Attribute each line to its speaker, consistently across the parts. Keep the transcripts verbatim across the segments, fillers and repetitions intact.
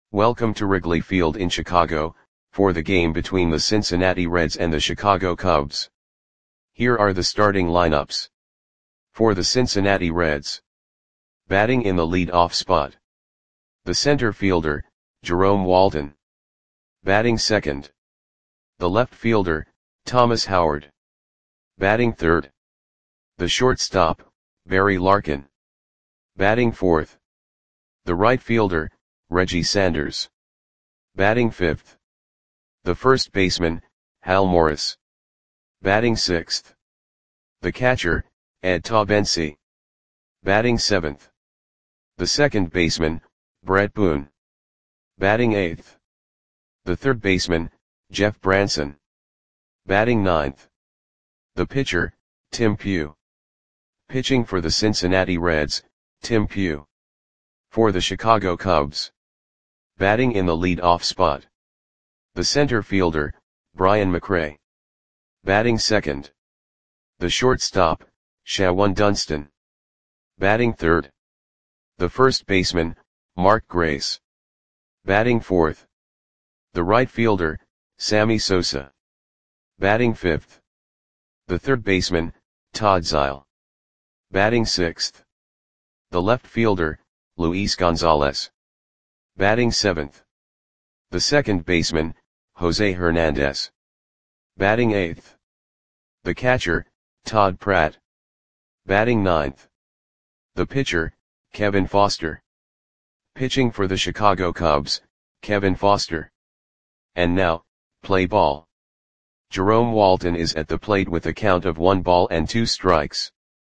Speaker 1: Welcome to Wrigley Field in Chicago, for the game between the Cincinnati Reds and the Chicago Cubs. Here are the starting lineups. For the Cincinnati Reds. Batting in the lead-off spot. The center fielder, Jerome Walton. Batting second. The left fielder, Thomas Howard. Batting third. The shortstop, Barry Larkin. Batting fourth. The right fielder, Reggie Sanders. Batting fifth. The first baseman, Hal Morris. Batting sixth. The catcher, Ed Taubensee. Batting seventh. The second baseman, Bret Boone. Batting eighth. The third baseman, Jeff Branson. Batting ninth. The pitcher, Tim Pugh. Pitching for the Cincinnati Reds, Tim Pugh. For the Chicago Cubs. Batting in the lead-off spot. The center fielder, Brian McRae. Batting second. The shortstop, Shawon Dunston. Batting third. The first baseman, Mark Grace. Batting fourth. The right fielder, Sammy Sosa. Batting fifth. The third baseman, Todd Zeile. Batting sixth. The left fielder, Luis Gonzalez. Batting seventh. The second baseman, Jose Hernandez. Batting eighth. The catcher, Todd Pratt. Batting ninth. The pitcher, Kevin Foster. Pitching for the Chicago Cubs, Kevin Foster. And now, play ball. Jerome Walton is at the plate with a count of one ball and two strikes.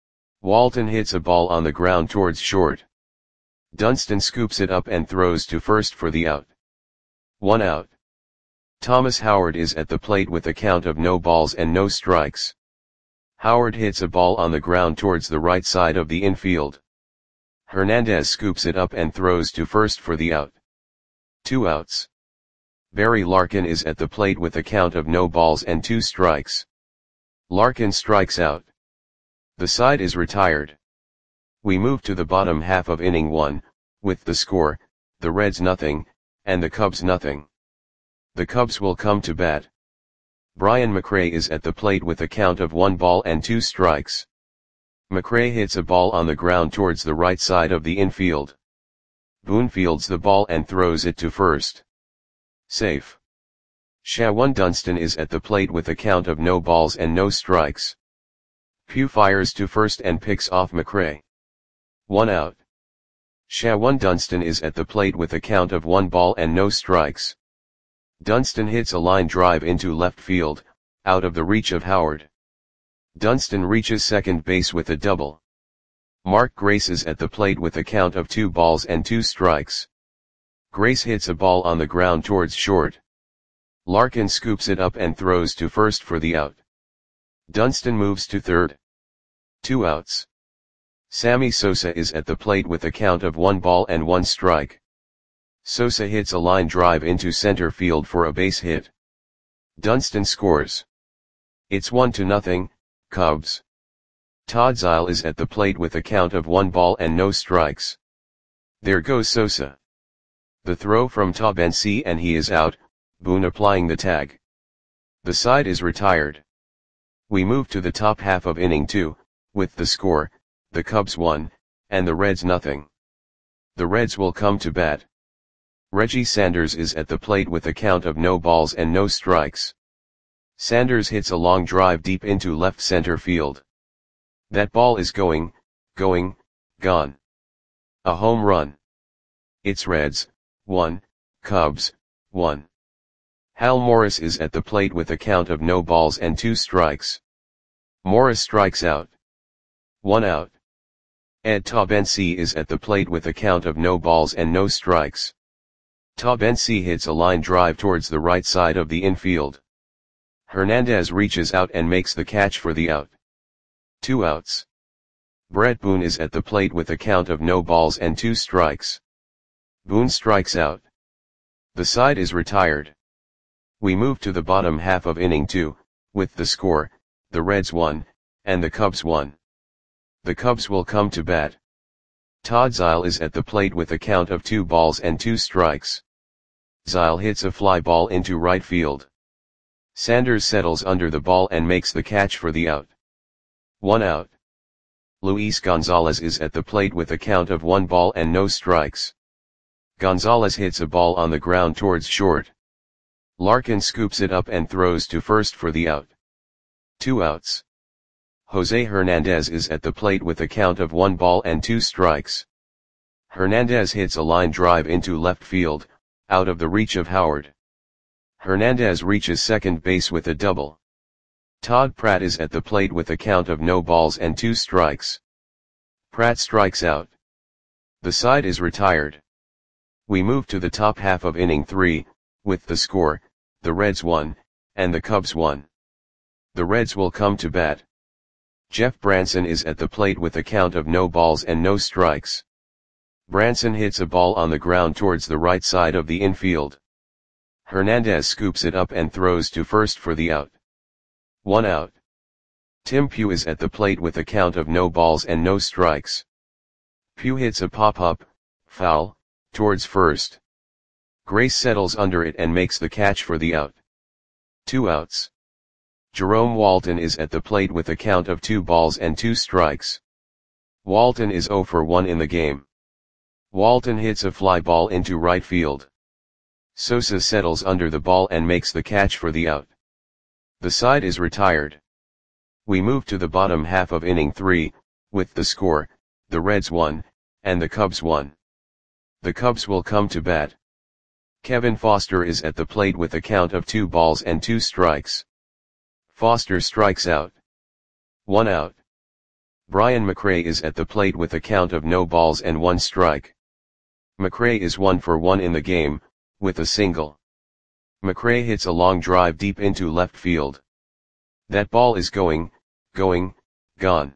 Speaker 1: Walton hits a ball on the ground towards short. Dunston scoops it up and throws to first for the out. One out. Thomas Howard is at the plate with a count of no balls and no strikes. Howard hits a ball on the ground towards the right side of the infield. Hernandez scoops it up and throws to first for the out. Two outs. Barry Larkin is at the plate with a count of no balls and two strikes. Larkin strikes out. The side is retired. We move to the bottom half of inning one, with the score, the Reds nothing, and the Cubs nothing. The Cubs will come to bat. Brian McRae is at the plate with a count of one ball and two strikes. McRae hits a ball on the ground towards the right side of the infield. Boone fields the ball and throws it to first. Safe. Shawon Dunston is at the plate with a count of no balls and no strikes. Pugh fires to first and picks off McRae. One out. Shawon Dunston is at the plate with a count of one ball and no strikes. Dunston hits a line drive into left field, out of the reach of Howard. Dunston reaches second base with a double. Mark Grace is at the plate with a count of two balls and two strikes. Grace hits a ball on the ground towards short. Larkin scoops it up and throws to first for the out. Dunston moves to third. Two outs. Sammy Sosa is at the plate with a count of one ball and one strike. Sosa hits a line drive into center field for a base hit. Dunston scores. It's one to nothing, Cubs. Todd Zeile is at the plate with a count of one ball and no strikes. There goes Sosa. The throw from Taubensee and he is out, Boone applying the tag. The side is retired. We move to the top half of inning two, with the score, the Cubs one, and the Reds nothing. The Reds will come to bat. Reggie Sanders is at the plate with a count of no balls and no strikes. Sanders hits a long drive deep into left center field. That ball is going, going, gone. A home run. It's Reds, one, Cubs, one. Hal Morris is at the plate with a count of no balls and two strikes. Morris strikes out. One out. Ed Taubensee is at the plate with a count of no balls and no strikes. Taubensee hits a line drive towards the right side of the infield. Hernandez reaches out and makes the catch for the out. Two outs. Bret Boone is at the plate with a count of no balls and two strikes. Boone strikes out. The side is retired. We move to the bottom half of inning two, with the score, the Reds one, and the Cubs one. The Cubs will come to bat. Todd Zeile is at the plate with a count of two balls and two strikes. Zile hits a fly ball into right field. Sanders settles under the ball and makes the catch for the out. One out. Luis Gonzalez is at the plate with a count of one ball and no strikes. Gonzalez hits a ball on the ground towards short. Larkin scoops it up and throws to first for the out. Two outs. Jose Hernandez is at the plate with a count of one ball and two strikes. Hernandez hits a line drive into left field, out of the reach of Howard. Hernandez reaches second base with a double. Todd Pratt is at the plate with a count of no balls and two strikes. Pratt strikes out. The side is retired. We move to the top half of inning three, with the score, the Reds won, and the Cubs won. The Reds will come to bat. Jeff Branson is at the plate with a count of no balls and no strikes. Branson hits a ball on the ground towards the right side of the infield. Hernandez scoops it up and throws to first for the out. One out. Tim Pugh is at the plate with a count of no balls and no strikes. Pugh hits a pop-up, foul, towards first. Grace settles under it and makes the catch for the out. Two outs. Jerome Walton is at the plate with a count of two balls and two strikes. Walton is oh for one in the game. Walton hits a fly ball into right field. Sosa settles under the ball and makes the catch for the out. The side is retired. We move to the bottom half of inning three, with the score, the Reds won, and the Cubs won. The Cubs will come to bat. Kevin Foster is at the plate with a count of two balls and two strikes. Foster strikes out. One out. Brian McRae is at the plate with a count of no balls and one strike. McRae is one for one in the game, with a single. McRae hits a long drive deep into left field. That ball is going, going, gone.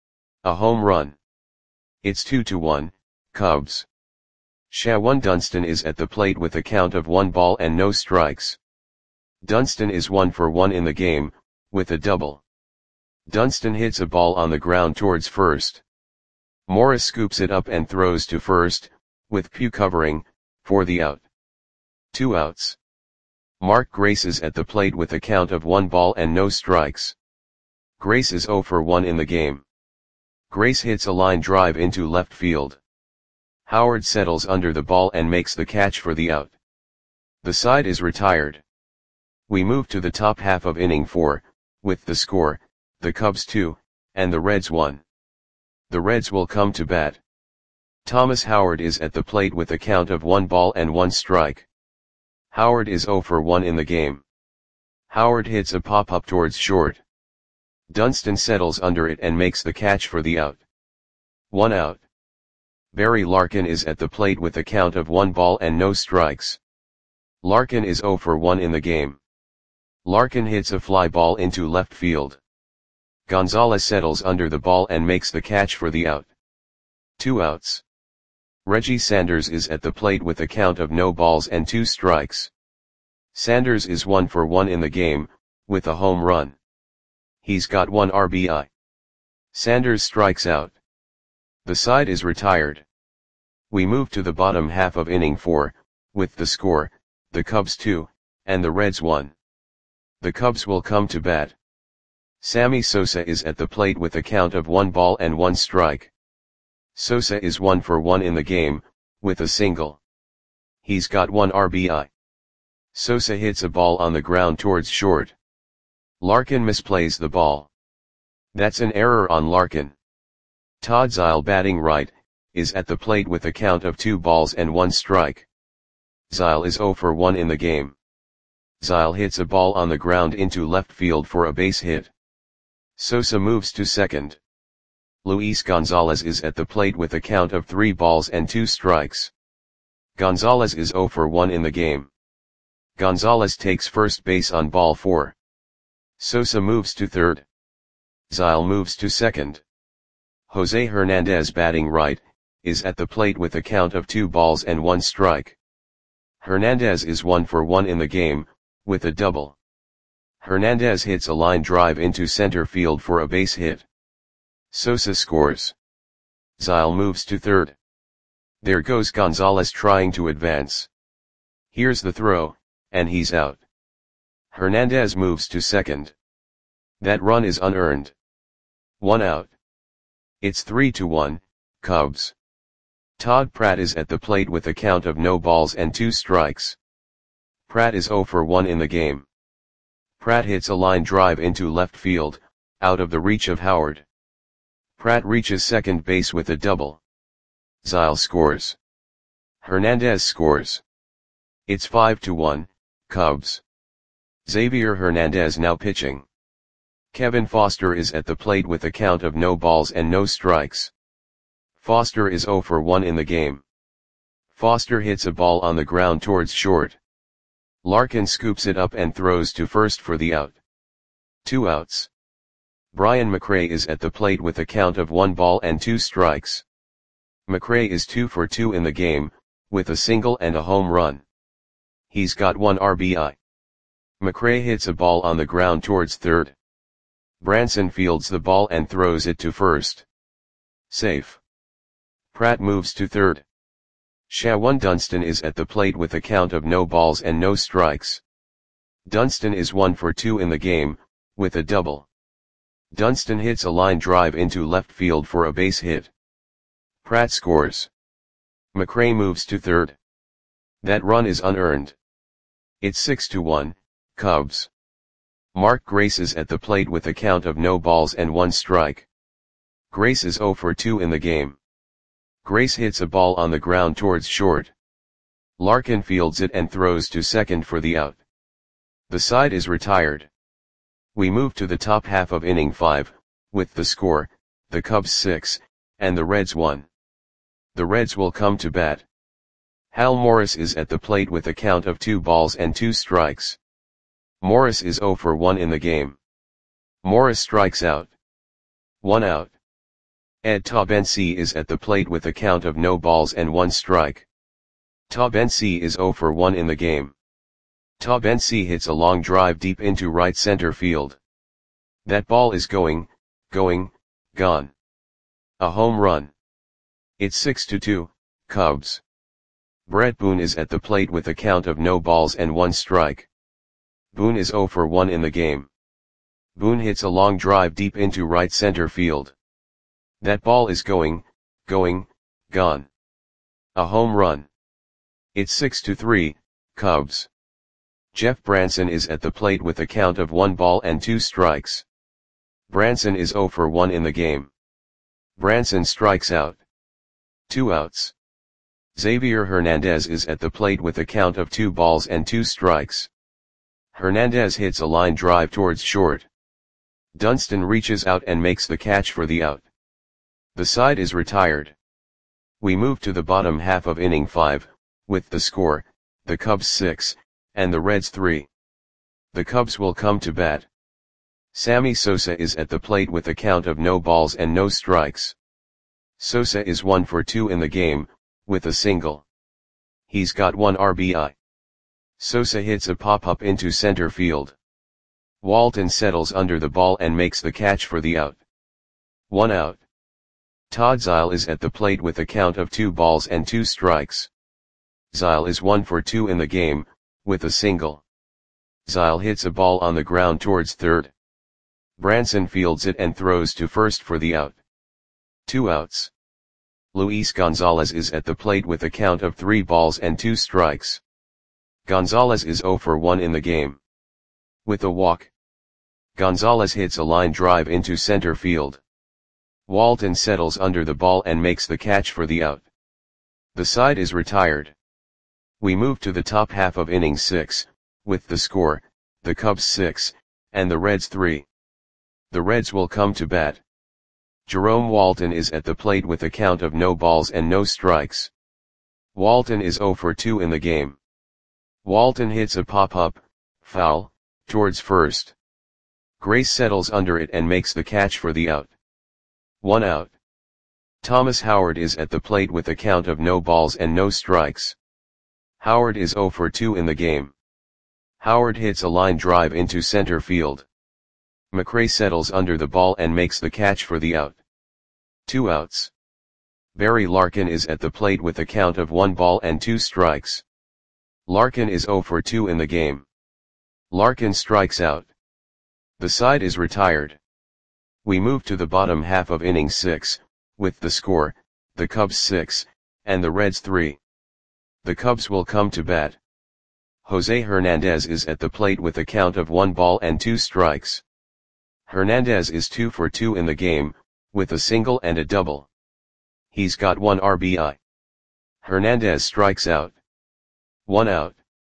Speaker 1: A home run. It's two to one, Cubs. Shawan Dunston is at the plate with a count of one ball and no strikes. Dunston is one for one in the game, with a double. Dunston hits a ball on the ground towards first. Morris scoops it up and throws to first, with Pugh covering, for the out. Two outs. Mark Grace is at the plate with a count of one ball and no strikes. Grace is oh for one in the game. Grace hits a line drive into left field. Howard settles under the ball and makes the catch for the out. The side is retired. We move to the top half of inning four, with the score, the Cubs two, and the Reds one. The Reds will come to bat. Thomas Howard is at the plate with a count of one ball and one strike. Howard is oh for one in the game. Howard hits a pop-up towards short. Dunston settles under it and makes the catch for the out. One out. Barry Larkin is at the plate with a count of one ball and no strikes. Larkin is oh for one in the game. Larkin hits a fly ball into left field. Gonzalez settles under the ball and makes the catch for the out. Two outs. Reggie Sanders is at the plate with a count of no balls and two strikes. Sanders is one for one in the game, with a home run. He's got one R B I. Sanders strikes out. The side is retired. We move to the bottom half of inning four, with the score, the Cubs two, and the Reds one. The Cubs will come to bat. Sammy Sosa is at the plate with a count of one ball and one strike. Sosa is one for one in the game, with a single. He's got one R B I. Sosa hits a ball on the ground towards short. Larkin misplays the ball. That's an error on Larkin. Todd Zile, batting right, is at the plate with a count of two balls and one strike. Zile is oh for one in the game. Zile hits a ball on the ground into left field for a base hit. Sosa moves to second. Luis Gonzalez is at the plate with a count of three balls and two strikes. Gonzalez is oh for one in the game. Gonzalez takes first base on ball four. Sosa moves to third. Zile moves to second. Jose Hernandez, batting right, is at the plate with a count of two balls and one strike. Hernandez is one for one in the game, with a double. Hernandez hits a line drive into center field for a base hit. Sosa scores. Zile moves to third. There goes Gonzalez trying to advance. Here's the throw, and he's out. Hernandez moves to second. That run is unearned. One out. It's three to one, Cubs. Todd Pratt is at the plate with a count of no balls and two strikes. Pratt is oh for one in the game. Pratt hits a line drive into left field, out of the reach of Howard. Pratt reaches second base with a double. Zile scores. Hernandez scores. It's five to one, Cubs. Xavier Hernandez now pitching. Kevin Foster is at the plate with a count of no balls and no strikes. Foster is oh for one in the game. Foster hits a ball on the ground towards short. Larkin scoops it up and throws to first for the out. Two outs. Brian McRae is at the plate with a count of one ball and two strikes. McRae is two for two in the game, with a single and a home run. He's got one R B I. McRae hits a ball on the ground towards third. Branson fields the ball and throws it to first. Safe. Pratt moves to third. Shawan Dunston is at the plate with a count of no balls and no strikes. Dunston is one for two in the game, with a double. Dunston hits a line drive into left field for a base hit. Pratt scores. McRae moves to third. That run is unearned. It's six to one, Cubs. Mark Grace is at the plate with a count of no balls and one strike. Grace is oh for two in the game. Grace hits a ball on the ground towards short. Larkin fields it and throws to second for the out. The side is retired. We move to the top half of inning five, with the score, the Cubs six, and the Reds one. The Reds will come to bat. Hal Morris is at the plate with a count of two balls and two strikes. Morris is oh for one in the game. Morris strikes out. One out. Ed Taubensee is at the plate with a count of no balls and one strike. Taubensee is oh for one in the game. Taubensee hits a long drive deep into right center field. That ball is going, going, gone. A home run. It's six to two, Cubs. Brett Boone is at the plate with a count of no balls and one strike. Boone is oh for one in the game. Boone hits a long drive deep into right center field. That ball is going, going, gone. A home run. It's six to three, Cubs. Jeff Branson is at the plate with a count of one ball and two strikes. Branson is oh for one in the game. Branson strikes out. Two outs. Xavier Hernandez is at the plate with a count of two balls and two strikes. Hernandez hits a line drive towards short. Dunston reaches out and makes the catch for the out. The side is retired. We move to the bottom half of inning five, with the score, the Cubs six, and the Reds three. The Cubs will come to bat. Sammy Sosa is at the plate with a count of no balls and no strikes. Sosa is one for two in the game, with a single. He's got one R B I. Sosa hits a pop-up into center field. Walton settles under the ball and makes the catch for the out. One out. Todd Zile is at the plate with a count of two balls and two strikes. Zile is one for two in the game, with a single. Zile hits a ball on the ground towards third. Branson fields it and throws to first for the out. Two outs. Luis Gonzalez is at the plate with a count of three balls and two strikes. Gonzalez is oh for one in the game. With a walk. Gonzalez hits a line drive into center field. Walton settles under the ball and makes the catch for the out. The side is retired. We move to the top half of inning six, with the score, the Cubs six, and the Reds three. The Reds will come to bat. Jerome Walton is at the plate with a count of no balls and no strikes. Walton is oh for two in the game. Walton hits a pop-up, foul, towards first. Grace settles under it and makes the catch for the out. One out. Thomas Howard is at the plate with a count of no balls and no strikes. Howard is oh for two in the game. Howard hits a line drive into center field. McRae settles under the ball and makes the catch for the out. Two outs. Barry Larkin is at the plate with a count of one ball and two strikes. Larkin is zero for two in the game. Larkin strikes out. The side is retired. We move to the bottom half of inning six, with the score, the Cubs six, and the Reds three. The Cubs will come to bat. Jose Hernandez is at the plate with a count of one ball and two strikes. Hernandez is two for two in the game, with a single and a double. He's got one R B I. Hernandez strikes out. One out.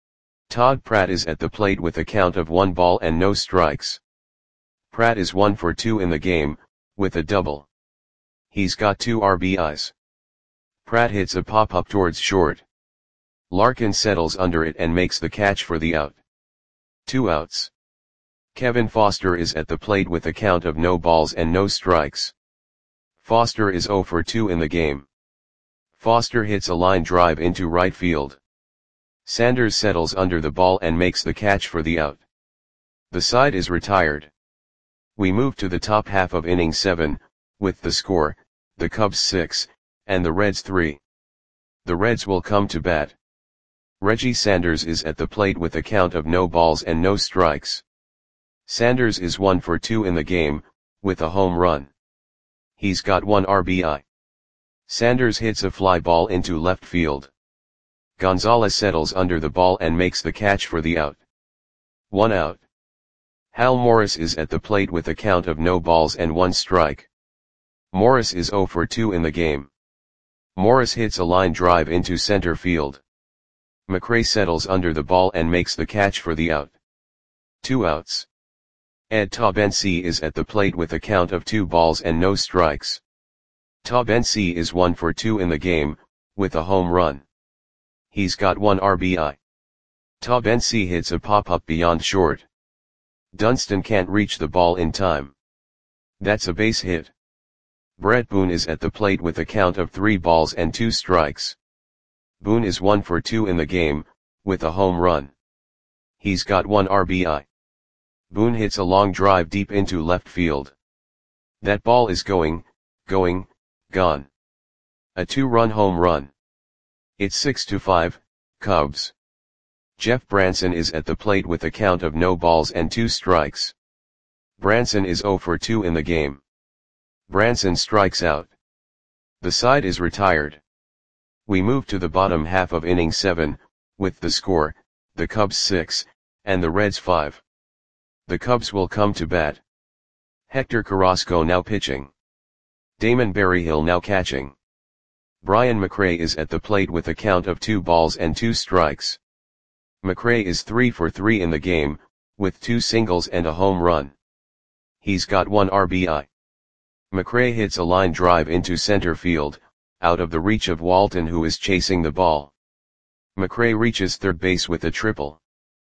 Speaker 1: Todd Pratt is at the plate with a count of one ball and no strikes. Pratt is one for two in the game, with a double. He's got two R B Is. Pratt hits a pop-up towards short. Larkin settles under it and makes the catch for the out. Two outs. Kevin Foster is at the plate with a count of no balls and no strikes. Foster is zero for two in the game. Foster hits a line drive into right field. Sanders settles under the ball and makes the catch for the out. The side is retired. We move to the top half of inning seven, with the score, the Cubs six, and the Reds three. The Reds will come to bat. Reggie Sanders is at the plate with a count of no balls and no strikes. Sanders is one for two in the game, with a home run. He's got one R B I. Sanders hits a fly ball into left field. Gonzalez settles under the ball and makes the catch for the out. One out. Hal Morris is at the plate with a count of no balls and one strike. Morris is zero for two in the game. Morris hits a line drive into center field. McRae settles under the ball and makes the catch for the out. Two outs. Ed Taubensee is at the plate with a count of two balls and no strikes. Taubensee is one for two in the game, with a home run. He's got one R B I. Taubensee hits a pop-up beyond short. Dunston can't reach the ball in time. That's a base hit. Brett Boone is at the plate with a count of three balls and two strikes. Boone is one for two in the game, with a home run. He's got one R B I. Boone hits a long drive deep into left field. That ball is going, going, gone. A two-run home run. It's six to five, Cubs. Jeff Branson is at the plate with a count of no balls and two strikes. Branson is zero for two in the game. Branson strikes out. The side is retired. We move to the bottom half of inning seven, with the score, the Cubs six, and the Reds five. The Cubs will come to bat. Hector Carrasco now pitching. Damon Berryhill now catching. Brian McRae is at the plate with a count of two balls and two strikes. McRae is three for three in the game, with two singles and a home run. He's got one R B I. McRae hits a line drive into center field, out of the reach of Walton, who is chasing the ball. McRae reaches third base with a triple.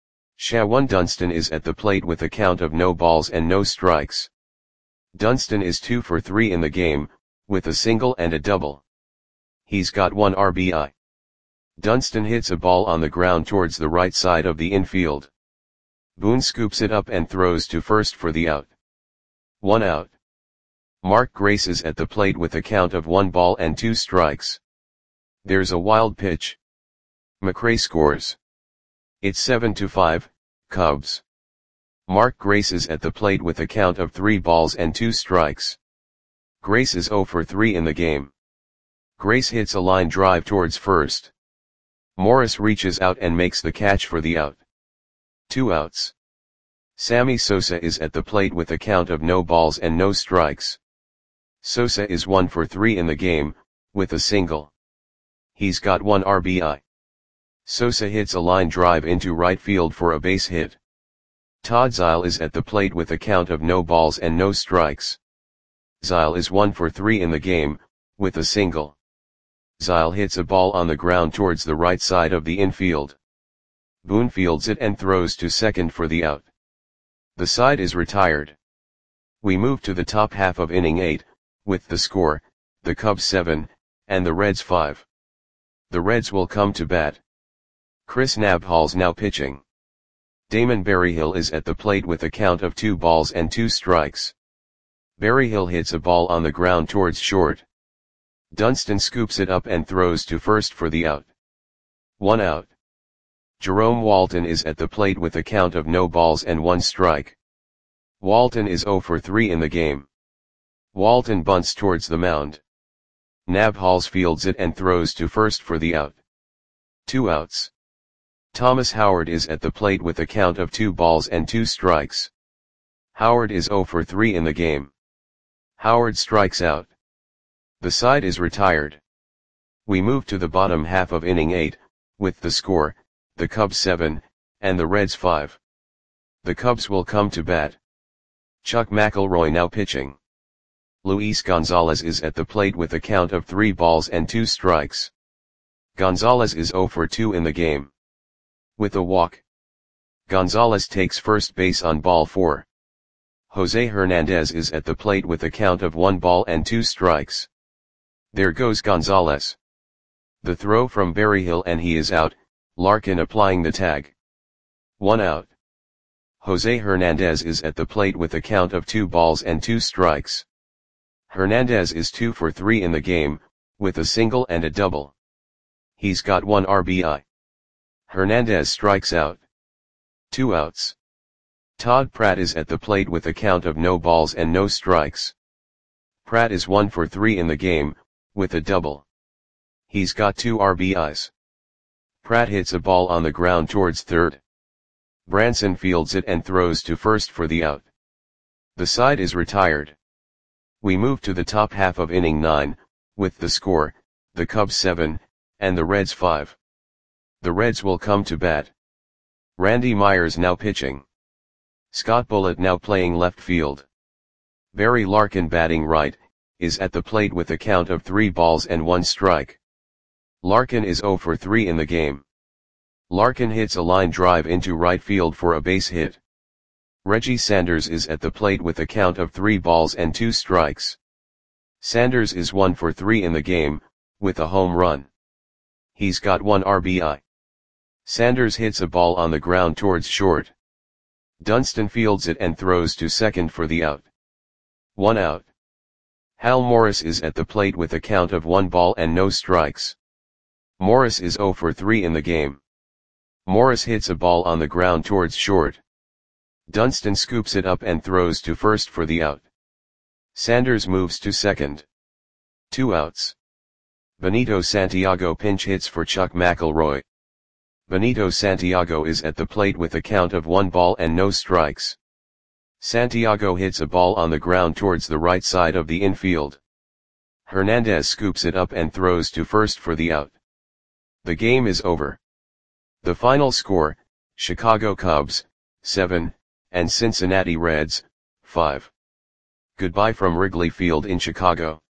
Speaker 1: Shawan Dunston is at the plate with a count of no balls and no strikes. Dunston is two for three in the game, with a single and a double. He's got one R B I. Dunston hits a ball on the ground towards the right side of the infield. Boone scoops it up and throws to first for the out. One out. Mark Grace is at the plate with a count of one ball and two strikes. There's a wild pitch. McRae scores. It's seven to five, Cubs. Mark Grace is at the plate with a count of three balls and two strikes. Grace is zero for three in the game. Grace hits a line drive towards first. Morris reaches out and makes the catch for the out. Two outs. Sammy Sosa is at the plate with a count of no balls and no strikes. Sosa is one for three in the game, with a single. He's got one R B I. Sosa hits a line drive into right field for a base hit. Todd Zeile is at the plate with a count of no balls and no strikes. Zeile is one for three in the game, with a single. Zeile hits a ball on the ground towards the right side of the infield. Boone fields it and throws to second for the out. The side is retired. We move to the top half of inning eight, with the score, the Cubs seven, and the Reds five. The Reds will come to bat. Chris Nabhal's now pitching. Damon Berryhill is at the plate with a count of two balls and two strikes. Berryhill hits a ball on the ground towards short. Dunston scoops it up and throws to first for the out. One out. Jerome Walton is at the plate with a count of no balls and one strike. Walton is zero for three in the game. Walton bunts towards the mound. Nabhals fields it and throws to first for the out. Two outs. Thomas Howard is at the plate with a count of two balls and two strikes. Howard is zero for three in the game. Howard strikes out. The side is retired. We move to the bottom half of inning eight, with the score, the Cubs seven, and the Reds five. The Cubs will come to bat. Chuck McElroy now pitching. Luis Gonzalez is at the plate with a count of three balls and two strikes. Gonzalez is zero for two in the game. With a walk. Gonzalez takes first base on ball four. Jose Hernandez is at the plate with a count of one ball and two strikes. There goes Gonzalez. The throw from Berryhill and he is out, Larkin applying the tag. One out. Jose Hernandez is at the plate with a count of two balls and two strikes. Hernandez is two for three in the game, with a single and a double. He's got one R B I. Hernandez strikes out. Two outs. Todd Pratt is at the plate with a count of no balls and no strikes. Pratt is one for three in the game, with a double. He's got two R B Is. Pratt hits a ball on the ground towards third. Branson fields it and throws to first for the out. The side is retired. We move to the top half of inning nine, with the score, the Cubs seven, and the Reds five. The Reds will come to bat. Randy Myers now pitching. Scott Bullitt now playing left field. Barry Larkin batting right, is at the plate with a count of three balls and one strike. Larkin is zero for three in the game. Larkin hits a line drive into right field for a base hit. Reggie Sanders is at the plate with a count of three balls and two strikes. Sanders is one for three in the game, with a home run. He's got one R B I. Sanders hits a ball on the ground towards short. Dunston fields it and throws to second for the out. One out. Hal Morris is at the plate with a count of one ball and no strikes. Morris is zero for three in the game. Morris hits a ball on the ground towards short. Dunston scoops it up and throws to first for the out. Sanders moves to second. Two outs. Benito Santiago pinch hits for Chuck McElroy. Benito Santiago is at the plate with a count of one ball and no strikes. Santiago hits a ball on the ground towards the right side of the infield. Hernandez scoops it up and throws to first for the out. The game is over. The final score, Chicago Cubs, seven, and Cincinnati Reds, five. Goodbye from Wrigley Field in Chicago.